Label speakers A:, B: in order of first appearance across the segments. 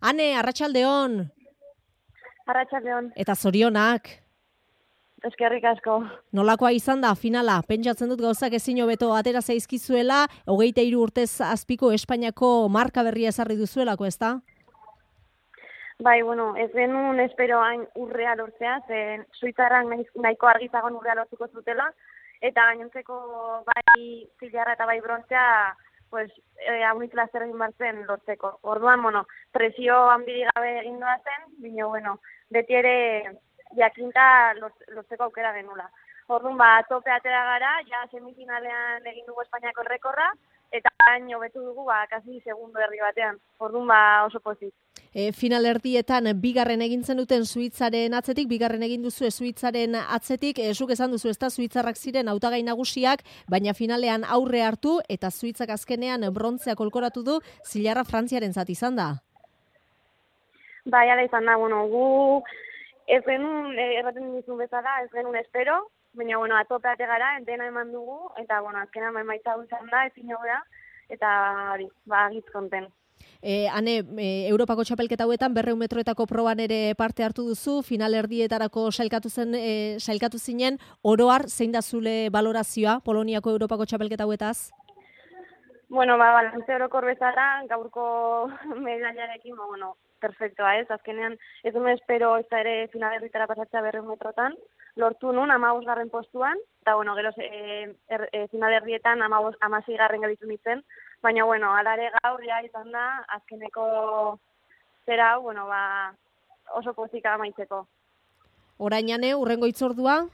A: Ane, arratsaldeon.
B: Arratsaldeon.
A: Eta zorionak.
B: Eskerrik asko.
A: Nolakoa izan da finala? Pentsatzen dut gauzak ezin hobeto atera zaizkizuela, 23 urtez azpiko Espainiako marka berria ezarri duzuelako, ezta?
B: Bai, ez genuen espero hain urrea lortzea, zen suitzarrak nahiko argizagon urrea lortuko zutela, eta gainontzeko bai zilarra eta bai brontzea, haunitzela zer egin bartzen lortzeko. Orduan, presio handirik gabe egin doa zen, bino, beti ere jakinta lortzeko aukera genula. Orduan, tope atera gara, ja semifinalean egin dugu Espainiako errekorra, eta hain hobetu dugu, kasi segundo herri batean. Orduan, oso pozik.
A: Final erdietan bigarren egin zenuten Suitzaren atzetik, bigarren egin duzu Suitzaren atzetik, zuk esan duzu ezta Suitzarrak ziren hautagai nagusiak, baina finalean aurre hartu eta Suitzak azkenean brontzea kolkoratu du, zilarra Frantziarentzat izan da.
B: Bai, ala izan da, gu ez genuen, erraten dizun bezala, ez genuen espero, baina, atope ate gara, dena eman dugu, eta, azkenean emaitza izan da, ezin hobea, eta, gitz konten.
A: Ane, Europako txapelketa hauetan 200 metroetako proban ere parte hartu duzu, final erdietarako sailkatu zinen, oroar zein da zule balorazioa Poloniako Europako txapelketa hauetaz?
B: Balantze orokor bezala, gaurko medaiarekin, perfectoa ez, azkenean ez duen espero ez da ere final erditara pasatzea 200 metrotan, lortu nun 15. postuan, eta gero final erdietan 16. gelditu nintzen, baina, alare gaur ja izan da, azkeneko zera, oso pozika amaitzeko.
A: Orain, Ane, urrengo hitzordua?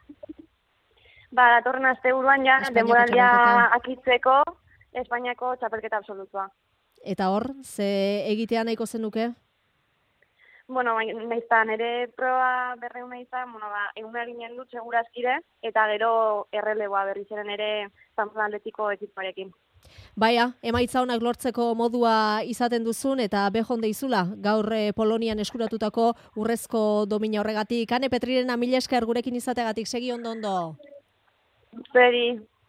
B: Datorren asteburuan ja, denboraldia akitzeko Espainiako txapelketa absolutua.
A: Eta hor, ze egitea nahiko zenuke?
B: Naiztan, ere proba 200 naiztan, eguna ginen dut segurazkire, eta gero erreleboa berriz ere San Atletiko ekiparekin.
A: Baia, emaitza honak lortzeko modua izaten duzun eta behon deizula, gaur Polonian eskuratutako urrezko domina horregatik. Ane Petrirena, mila esker gurekin izategatik, segi ondo.
B: Zeri.